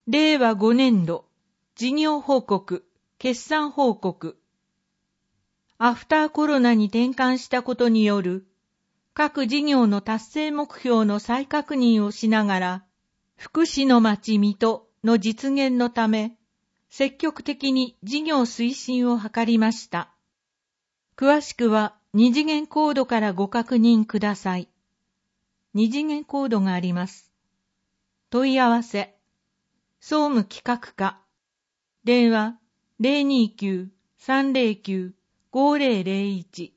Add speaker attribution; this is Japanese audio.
Speaker 1: 令和5年度事業報告、決算報告。アフターコロナに転換したことによる各事業の達成目標の再確認をしながら、福祉の町水戸の実現のため、積極的に事業推進を図りました。詳しくは二次元コードからご確認ください。二次元コードがあります。問い合わせ、総務企画課、電話 029-309-5001